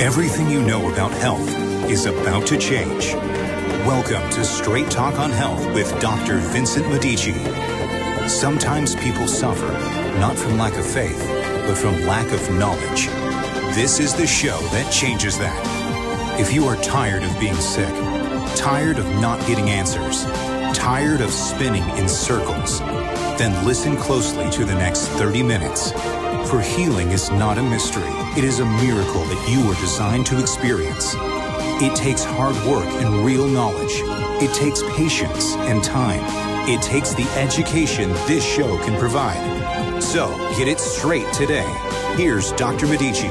Everything you know about health is about to change. Welcome to Straight Talk on Health with Dr. Vincent Medici. Sometimes people suffer, not from lack of faith, but from lack of knowledge. This is the show that changes that. If you are tired of being sick, tired of not getting answers, tired of spinning in circles, then listen closely to the next 30 minutes. For healing is not a mystery. It is a miracle that you were designed to experience. It takes hard work and real knowledge. It takes patience and time. It takes the education this show can provide. So, get it straight today. Here's Dr. Medici.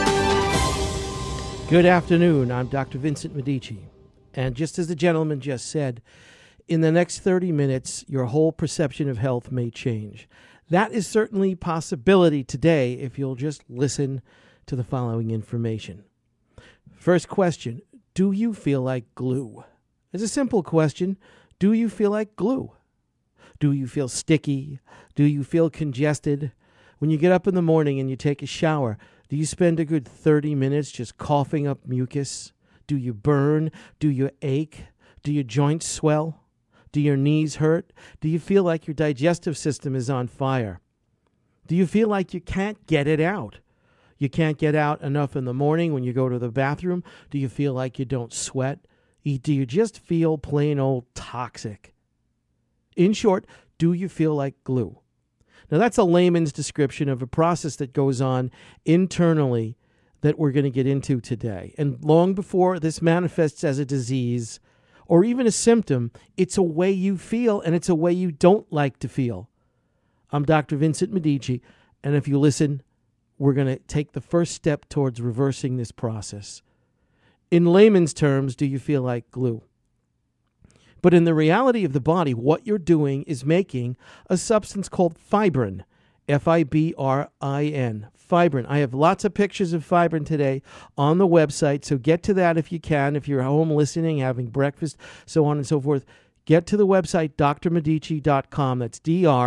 Good afternoon. I'm Dr. Vincent Medici. And just as the gentleman just said, in the next 30 minutes, your whole perception of health may change. That is certainly a possibility today if you'll just listen to the following information. First question, do you feel like glue? It's a simple question. Do you feel like glue? Do you feel sticky? Do you feel congested? When you get up in the morning and you take a shower, do you spend a good 30 minutes just coughing up mucus? Do you burn? Do you ache? Do your joints swell? Do your knees hurt? Do you feel like your digestive system is on fire? Do you feel like you can't get it out? You can't get out enough in the morning when you go to the bathroom? Do you feel like you don't sweat? Do you just feel plain old toxic? In short, do you feel like glue? Now, that's a layman's description of a process that goes on internally that we're going to get into today. And long before this manifests as a disease or even a symptom, it's a way you feel, and it's a way you don't like to feel. I'm Dr. Vincent Medici, and if you listen, we're going to take the first step towards reversing this process. In layman's terms, do you feel like glue? But in the reality of the body, what you're doing is making a substance called fibrin, F-I-B-R-I-N, fibrin. I have lots of pictures of fibrin today on the website, so get to that if you can. If you're home listening, having breakfast, so on and so forth, get to the website, drmedici.com. That's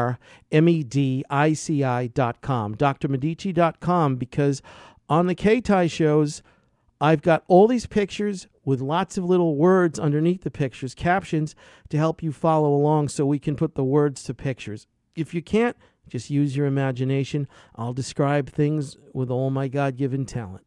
drmedici.com, drmedici.com, because on the K-Tai shows, I've got all these pictures with lots of little words underneath the pictures, captions, to help you follow along so we can put the words to pictures. If you can't, just use your imagination. I'll describe things with all my God-given talent.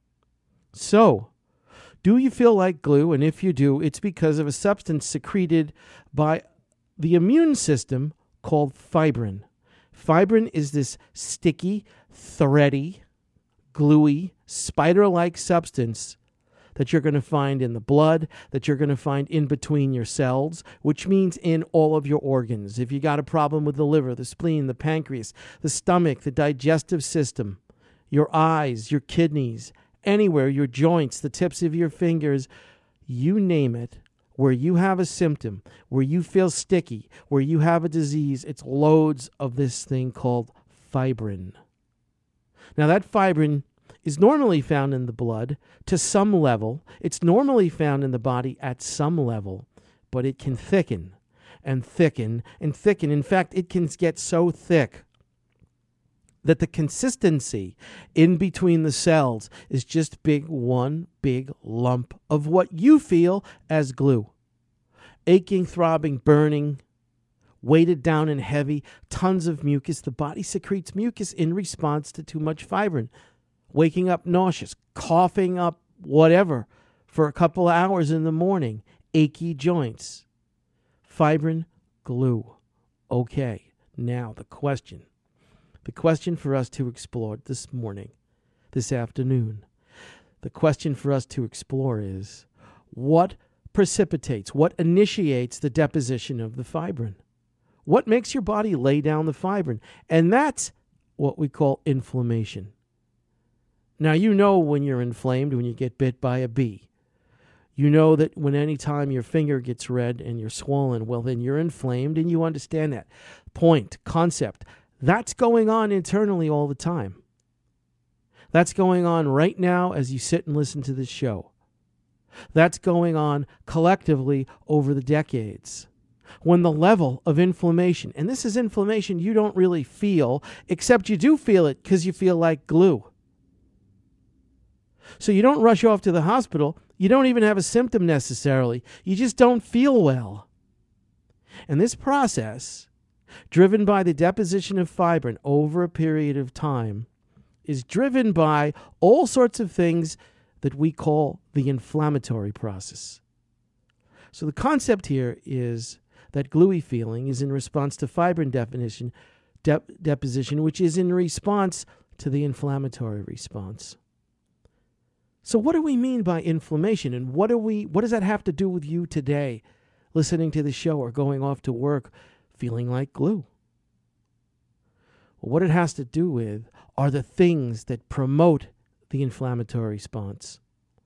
So, do you feel like glue? And if you do, it's because of a substance secreted by the immune system called fibrin. Fibrin is this sticky, thready, gluey, spider-like substance that you're going to find in the blood, that you're going to find in between your cells, which means in all of your organs. If you got a problem with the liver, the spleen, the pancreas, the stomach, the digestive system, your eyes, your kidneys, anywhere, your joints, the tips of your fingers, you name it, where you have a symptom, where you feel sticky, where you have a disease, it's loads of this thing called fibrin. Now, that fibrin is normally found in the blood to some level. It's normally found in the body at some level, but it can thicken and thicken and thicken. In fact, it can get so thick that the consistency in between the cells is just one big lump of what you feel as glue. Aching, throbbing, burning, weighted down and heavy, tons of mucus. The body secretes mucus in response to too much fibrin. Waking up nauseous, coughing up whatever for a couple of hours in the morning, achy joints. Fibrin, glue. Okay, now the question for us to explore this morning, this afternoon, the question for us to explore is, what precipitates, what initiates the deposition of the fibrin? What makes your body lay down the fibrin? And that's what we call inflammation. Now, you know when you're inflamed, when you get bit by a bee. You know that when any time your finger gets red and you're swollen, well, then you're inflamed, and you understand that. Point, concept, that's going on internally all the time. That's going on right now as you sit and listen to this show. That's going on collectively over the decades. When the level of inflammation, and this is inflammation you don't really feel, except you do feel it because you feel like glue. So you don't rush off to the hospital. You don't even have a symptom necessarily. You just don't feel well. And this process, driven by the deposition of fibrin over a period of time, is driven by all sorts of things that we call the inflammatory process. So the concept here is that gluey feeling is in response to fibrin deposition, which is in response to the inflammatory response. So what do we mean by inflammation, and what does that have to do with you today, listening to the show or going off to work feeling like glue? Well, what it has to do with are the things that promote the inflammatory response.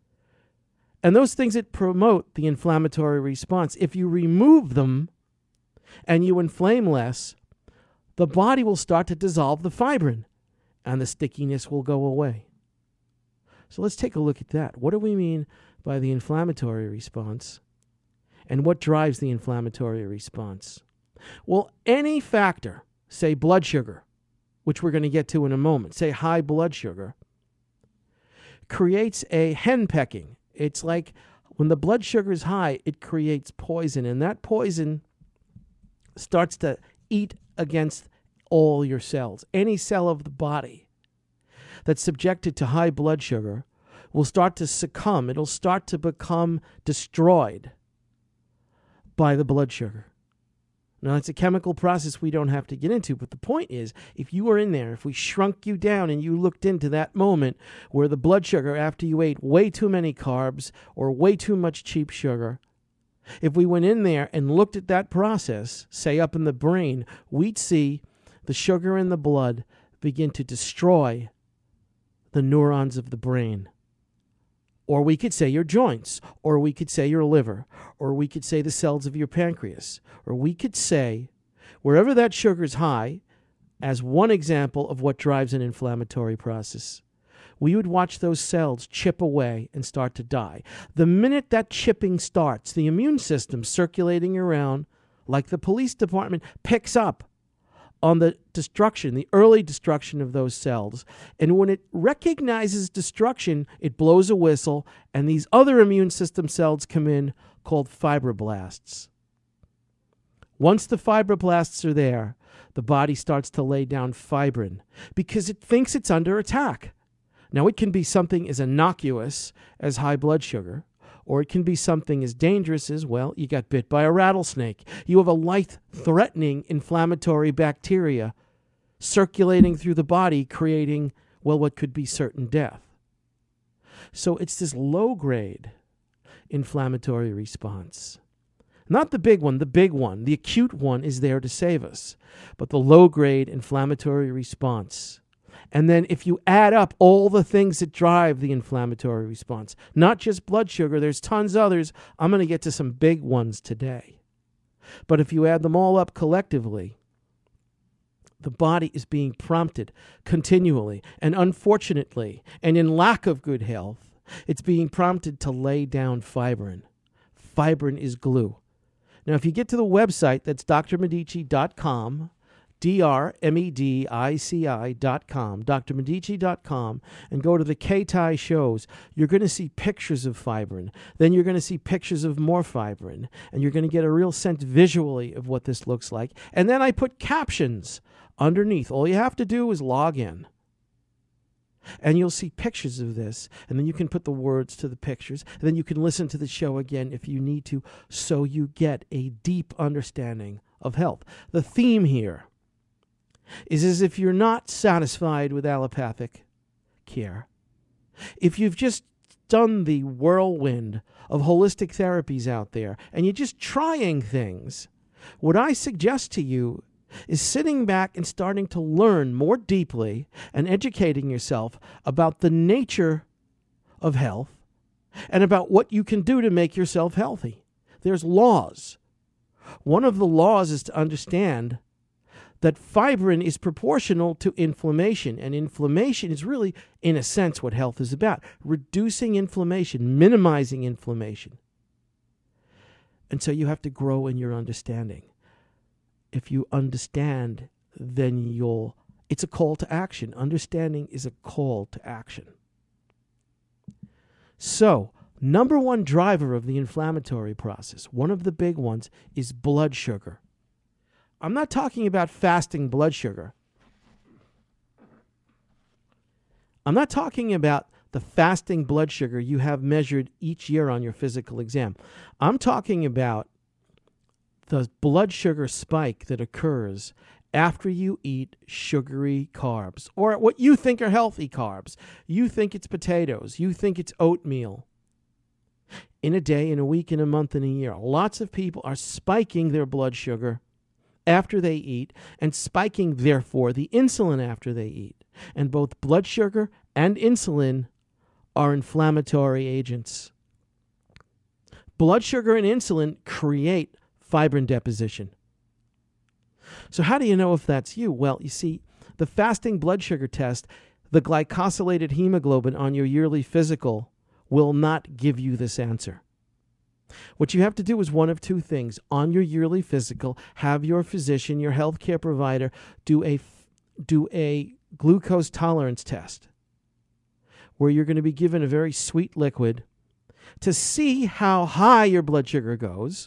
And those things that promote the inflammatory response, if you remove them and you inflame less, the body will start to dissolve the fibrin and the stickiness will go away. So let's take a look at that. What do we mean by the inflammatory response? And what drives the inflammatory response? Well, any factor, say blood sugar, which we're going to get to in a moment, say high blood sugar, creates a henpecking. It's like when the blood sugar is high, it creates poison, and that poison starts to eat against all your cells. Any cell of the body that's subjected to high blood sugar will start to succumb. It'll start to become destroyed by the blood sugar. Now, it's a chemical process we don't have to get into, but the point is, if you were in there, if we shrunk you down and you looked into that moment where the blood sugar, after you ate way too many carbs or way too much cheap sugar, if we went in there and looked at that process, say up in the brain, we'd see the sugar in the blood begin to destroy the neurons of the brain. Or we could say your joints, or we could say your liver, or we could say the cells of your pancreas, or we could say wherever that sugar is high, as one example of what drives an inflammatory process, we would watch those cells chip away and start to die. The minute that chipping starts, the immune system circulating around, like the police department, picks up on the destruction, the early destruction of those cells. And when it recognizes destruction, it blows a whistle, and these other immune system cells come in called fibroblasts. Once the fibroblasts are there, the body starts to lay down fibrin because it thinks it's under attack. Now, it can be something as innocuous as high blood sugar, or it can be something as dangerous as, well, you got bit by a rattlesnake. You have a life-threatening inflammatory bacteria circulating through the body, creating, well, what could be certain death. So it's this low-grade inflammatory response. Not the big one. The acute one is there to save us. But the low-grade inflammatory response. And then if you add up all the things that drive the inflammatory response, not just blood sugar, there's tons others. I'm going to get to some big ones today. But if you add them all up collectively, the body is being prompted continually, and unfortunately, and in lack of good health, it's being prompted to lay down fibrin. Fibrin is glue. Now, if you get to the website, that's drmedici.com, drmedici.com, drmedici.com, and go to the K-Tai shows, you're going to see pictures of fibrin. Then you're going to see pictures of more fibrin, and you're going to get a real sense visually of what this looks like. And then I put captions underneath. All you have to do is log in. And you'll see pictures of this, and then you can put the words to the pictures, and then you can listen to the show again if you need to, so you get a deep understanding of health. The theme here is as if you're not satisfied with allopathic care, if you've just done the whirlwind of holistic therapies out there, and you're just trying things, what I suggest to you is sitting back and starting to learn more deeply and educating yourself about the nature of health and about what you can do to make yourself healthy. There's laws. One of the laws is to understand that fibrin is proportional to inflammation, and inflammation is really, in a sense, what health is about. Reducing inflammation, minimizing inflammation. And so you have to grow in your understanding. If you understand, then it's a call to action. Understanding is a call to action. So, number one driver of the inflammatory process, one of the big ones, is blood sugar. I'm not talking about fasting blood sugar. I'm not talking about the fasting blood sugar you have measured each year on your physical exam. I'm talking about the blood sugar spike that occurs after you eat sugary carbs, or what you think are healthy carbs. You think it's potatoes. You think it's oatmeal. In a day, in a week, in a month, in a year, lots of people are spiking their blood sugar after they eat and spiking, therefore, the insulin after they eat. And both blood sugar and insulin are inflammatory agents. Blood sugar and insulin create fibrin deposition. So how do you know if that's you? Well, you see, the fasting blood sugar test, the glycosylated hemoglobin on your yearly physical will not give you this answer. What you have to do is one of two things. On your yearly physical, have your physician, your healthcare provider, do a glucose tolerance test where you're going to be given a very sweet liquid to see how high your blood sugar goes,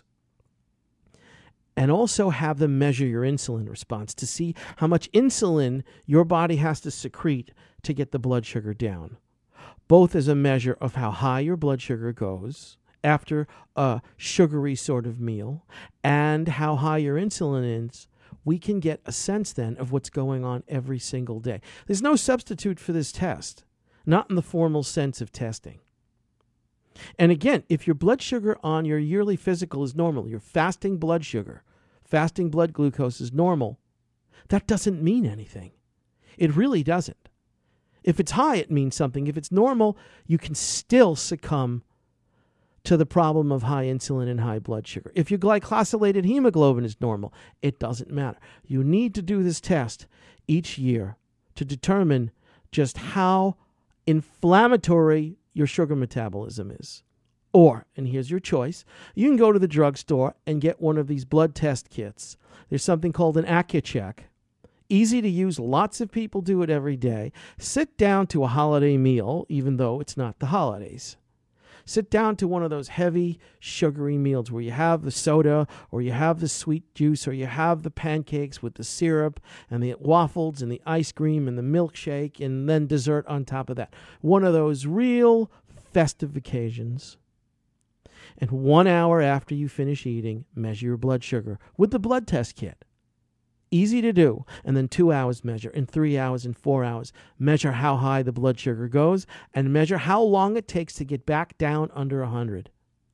and also have them measure your insulin response to see how much insulin your body has to secrete to get the blood sugar down, both as a measure of how high your blood sugar goes after a sugary sort of meal and how high your insulin is. We can get a sense then of what's going on every single day. There's no substitute for this test, not in the formal sense of testing. And again, if your blood sugar on your yearly physical is normal, your fasting blood sugar, fasting blood glucose is normal, that doesn't mean anything. It really doesn't. If it's high, it means something. If it's normal, you can still succumb to the problem of high insulin and high blood sugar. If your glycosylated hemoglobin is normal, it doesn't matter. You need to do this test each year to determine just how inflammatory your sugar metabolism is. Or, and here's your choice, you can go to the drugstore and get one of these blood test kits. There's something called an Accucheck. Easy to use, lots of people do it every day. Sit down to a holiday meal, even though it's not the holidays. Sit down to one of those heavy, sugary meals where you have the soda, or you have the sweet juice, or you have the pancakes with the syrup, and the waffles, and the ice cream, and the milkshake, and then dessert on top of that. One of those real festive occasions. And 1 hour after you finish eating, measure your blood sugar with the blood test kit. Easy to do. And then 2 hours measure, and 3 hours, and 4 hours. Measure how high the blood sugar goes, and measure how long it takes to get back down under 100.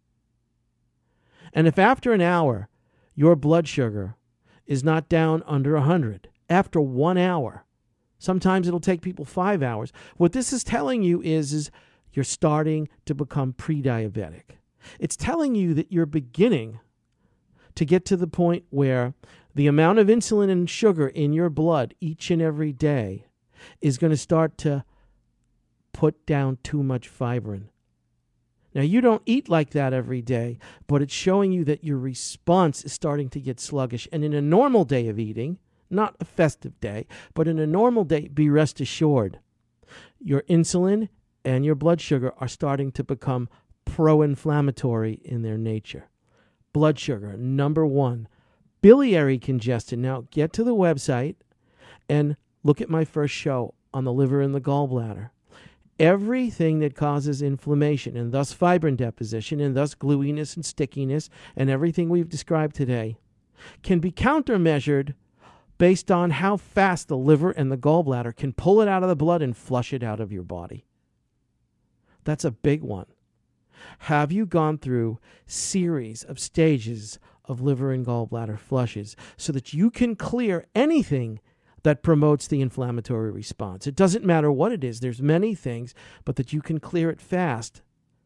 And if after an hour your blood sugar is not down under 100, after 1 hour, sometimes it'll take people 5 hours, what this is telling you is you're starting to become pre-diabetic. It's telling you that you're beginning to get to the point where the amount of insulin and sugar in your blood each and every day is going to start to put down too much fibrin. Now, you don't eat like that every day, but it's showing you that your response is starting to get sluggish. And in a normal day of eating, not a festive day, but in a normal day, be rest assured, your insulin and your blood sugar are starting to become pro-inflammatory in their nature. Blood sugar, number one. Biliary congestion. Now, get to the website and look at my first show on the liver and the gallbladder. Everything that causes inflammation and thus fibrin deposition and thus gluiness and stickiness and everything we've described today can be countermeasured based on how fast the liver and the gallbladder can pull it out of the blood and flush it out of your body. That's a big one. Have you gone through series of stages of liver and gallbladder flushes so that you can clear anything that promotes the inflammatory response? It doesn't matter what it is. There's many things, but that you can clear it fast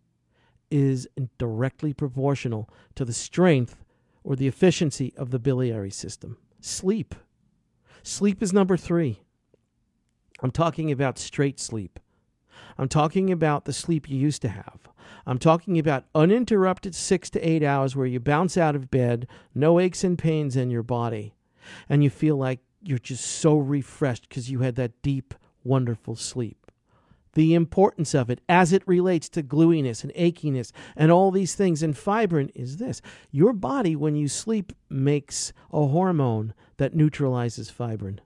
is directly proportional to the strength or the efficiency of the biliary system. Sleep. Sleep is number 3. I'm talking about straight sleep. I'm talking about the sleep you used to have. I'm talking about uninterrupted 6 to 8 hours where you bounce out of bed, no aches and pains in your body, and you feel like you're just so refreshed because you had that deep, wonderful sleep. the importance of it as it relates to gluiness and achiness and all these things. And fibrin is this. Your body, when you sleep, makes a hormone that neutralizes fibrin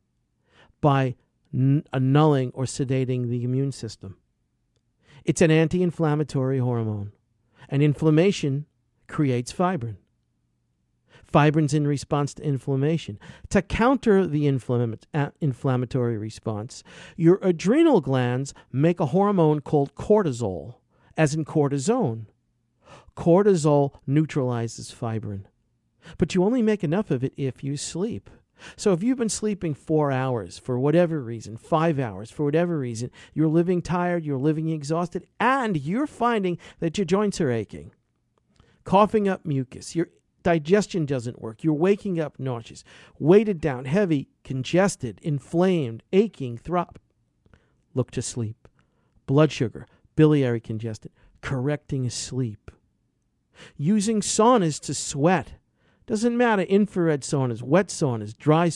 by annulling or sedating the immune system. It's an anti-inflammatory hormone, and inflammation creates fibrin. Fibrin's in response to inflammation. To counter the inflammatory response, your adrenal glands make a hormone called cortisol, as in cortisone. Cortisol neutralizes fibrin, but you only make enough of it if you sleep. So if you've been sleeping 4 hours for whatever reason, 5 hours for whatever reason, you're living tired, you're living exhausted, and you're finding that your joints are aching, coughing up mucus, your digestion doesn't work, you're waking up nauseous, weighted down, heavy, congested, inflamed, aching, throb. Look to sleep. Blood sugar, biliary congestion, correcting sleep. Using saunas to sweat. Doesn't matter, infrared saunas, wet saunas,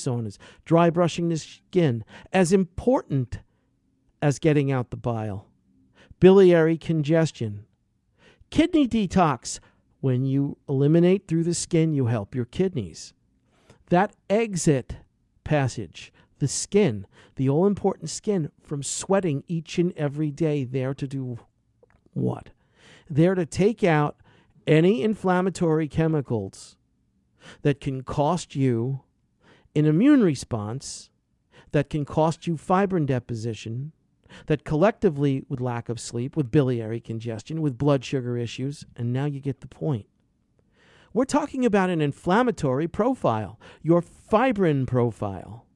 dry brushing the skin, as important as getting out the bile. Biliary congestion. Kidney detox. When you eliminate through the skin, you help your kidneys. That exit passage, the skin, the all-important skin from sweating each and every day, there to do what? There to take out any inflammatory chemicals that can cost you an immune response, that can cost you fibrin deposition, that collectively, with lack of sleep, with biliary congestion, with blood sugar issues, and now you get the point. We're talking about an inflammatory profile, your fibrin profile.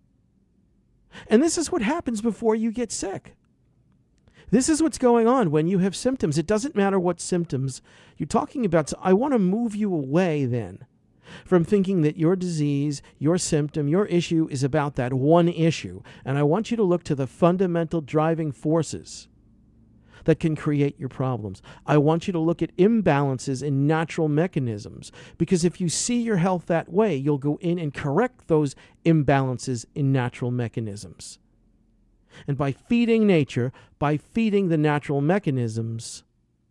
And this is what happens before you get sick. This is what's going on when you have symptoms. It doesn't matter what symptoms you're talking about. So I want to move you away then from thinking that your disease, your symptom, your issue is about that one issue. And I want you to look to the fundamental driving forces that can create your problems. I want you to look at imbalances in natural mechanisms, because if you see your health that way, you'll go in and correct those imbalances in natural mechanisms. And by feeding nature, by feeding the natural mechanisms,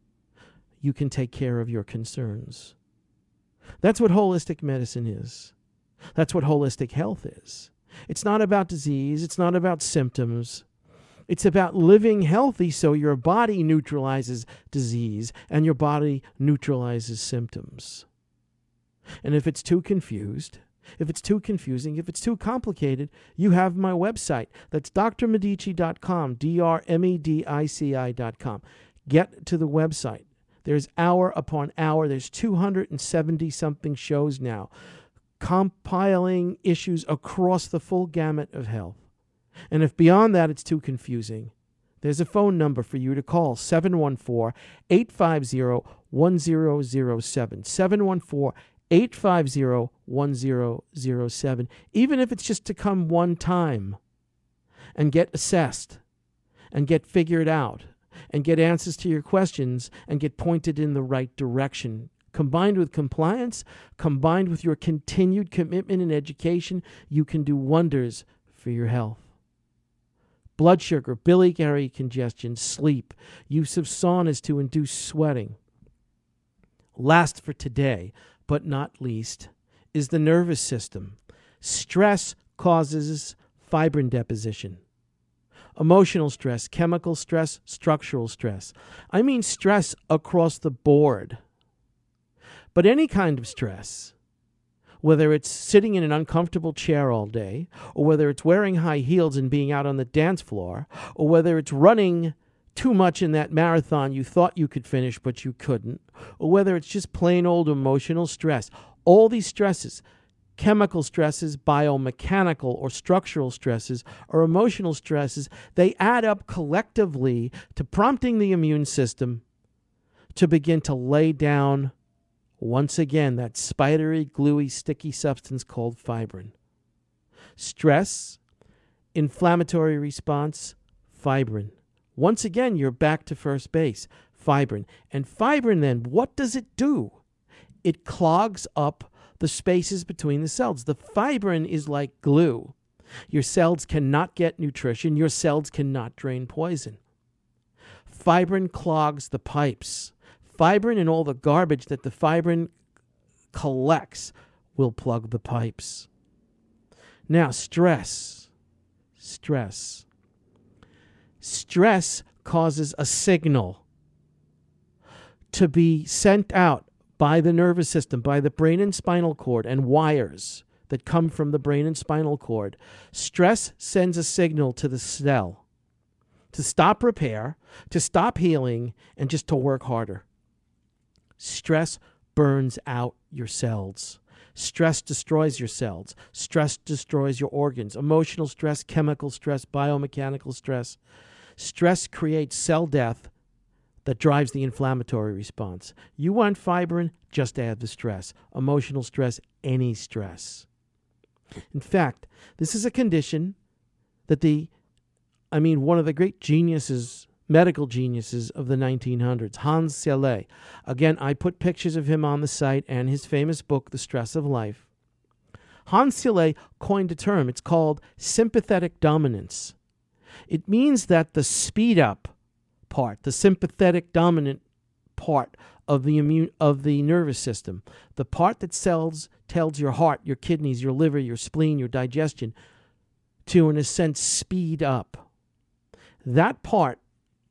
you can take care of your concerns. That's what holistic medicine is. That's what holistic health is. It's not about disease. It's not about symptoms. It's about living healthy so your body neutralizes disease and your body neutralizes symptoms. And if it's too confused, if it's too confusing, if it's too complicated, you have my website. That's drmedici.com, drmedici.com. Get to the website. There's hour upon hour. There's 270-something shows now, compiling issues across the full gamut of health. And if beyond that it's too confusing, there's a phone number for you to call, 714-850-1007, 714-850-1007, even if it's just to come one time and get assessed and get figured out and get answers to your questions and get pointed in the right direction. Combined with compliance, combined with your continued commitment in education, you can do wonders for your health. Blood sugar, biliary congestion, sleep, use of saunas to induce sweating. Last for today, but not least, is the nervous system. Stress causes fibrin deposition. Emotional stress, chemical stress, structural stress. I mean stress across the board. But any kind of stress, whether it's sitting in an uncomfortable chair all day, or whether it's wearing high heels and being out on the dance floor, or whether it's running too much in that marathon you thought you could finish but you couldn't, or whether it's just plain old emotional stress, all these stresses, chemical stresses, biomechanical or structural stresses, or emotional stresses, they add up collectively to prompting the immune system to begin to lay down once again, that spidery, gluey, sticky substance called fibrin. Stress, inflammatory response, fibrin. Once again, you're back to first base, fibrin. And fibrin then, what does it do? It clogs up the spaces between the cells. The fibrin is like glue. Your cells cannot get nutrition. Your cells cannot drain poison. Fibrin clogs the pipes. Fibrin and all the garbage that the fibrin collects will plug the pipes. Now, stress. Stress causes a signal to be sent out by the nervous system, by the brain and spinal cord, and wires that come from the brain and spinal cord. Stress sends a signal to the cell to stop repair, to stop healing, and just to work harder. Stress burns out your cells. Stress destroys your cells. Stress destroys your organs. Emotional stress, chemical stress, biomechanical stress. Stress creates cell death that drives the inflammatory response. You want fibrin? Just add the stress. Emotional stress, any stress. In fact, this is a condition that one of the great geniuses, medical geniuses of the 1900s, Hans Selye. Again, I put pictures of him on the site and his famous book, The Stress of Life. Hans Selye coined a term. It's called sympathetic dominance. It means that the speed up part, the sympathetic dominant part of the nervous system, the part that tells your heart, your kidneys, your liver, your spleen, your digestion to, in a sense, speed up. That part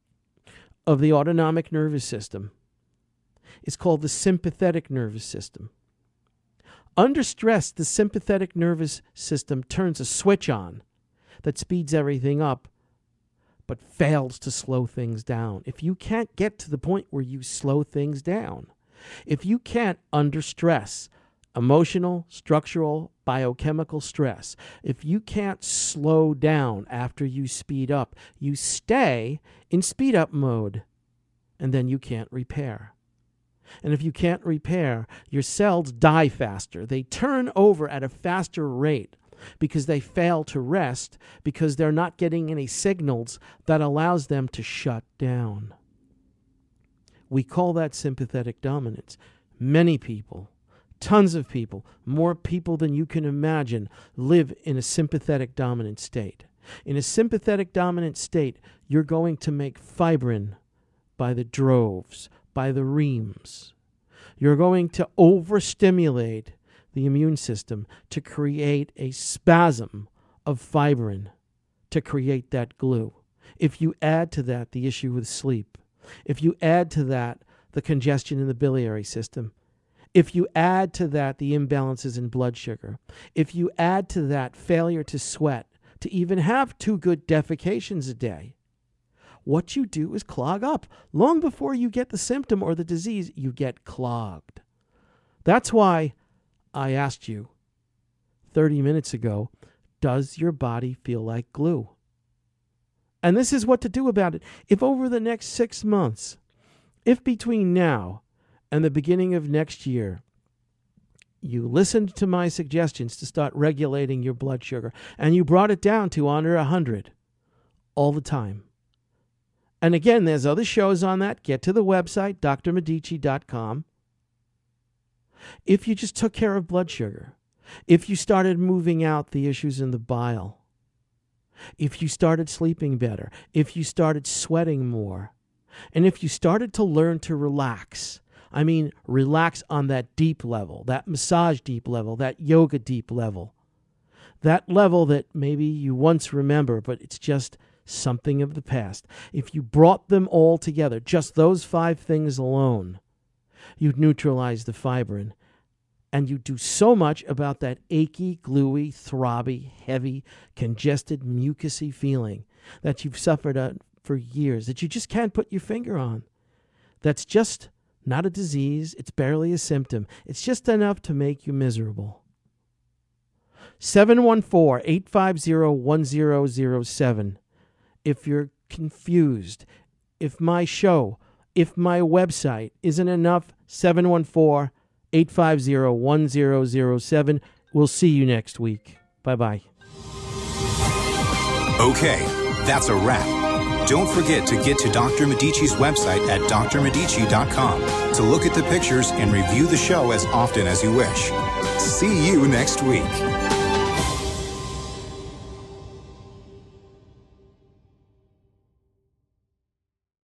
of the autonomic nervous system is called the sympathetic nervous system. Under stress, the sympathetic nervous system turns a switch on that speeds everything up, but fails to slow things down. If you can't get to the point where you slow things down, if you can't, under stress, emotional, structural, biochemical stress, if you can't slow down after you speed up, you stay in speed up mode, and then you can't repair. And if you can't repair, your cells die faster. They turn over at a faster rate because they fail to rest, because they're not getting any signals that allows them to shut down. We call that sympathetic dominance. Many people, tons of people, more people than you can imagine, live in a sympathetic dominant state. In a sympathetic dominant state, you're going to make fibrin by the droves, by the reams. You're going to overstimulate the immune system to create a spasm of fibrin to create that glue. If you add to that the issue with sleep, if you add to that the congestion in the biliary system, if you add to that the imbalances in blood sugar, if you add to that failure to sweat, to even have 2 good defecations a day, what you do is clog up. Long before you get the symptom or the disease, you get clogged. That's why I asked you 30 minutes ago, does your body feel like glue? And this is what to do about it. If over the next 6 months, if between now and the beginning of next year, you listened to my suggestions to start regulating your blood sugar, and you brought it down to under 100 all the time. And again, there's other shows on that. Get to the website, drmedici.com. If you just took care of blood sugar, if you started moving out the issues in the bile, if you started sleeping better, if you started sweating more, and if you started to learn to relax, relax on that deep level, that massage deep level, that yoga deep level, that level that maybe you once remember, but it's just something of the past. If you brought them all together, just those 5 things alone, you'd neutralize the fibrin, and you do so much about that achy, gluey, throbby, heavy, congested, mucusy feeling that you've suffered for years, that you just can't put your finger on. That's just not a disease. It's barely a symptom. It's just enough to make you miserable. 714-850-1007. If you're confused, if my show, if my website isn't enough, 714-850-1007. We'll see you next week. Bye-bye. Okay, that's a wrap. Don't forget to get to Dr. Medici's website at drmedici.com to look at the pictures and review the show as often as you wish. See you next week.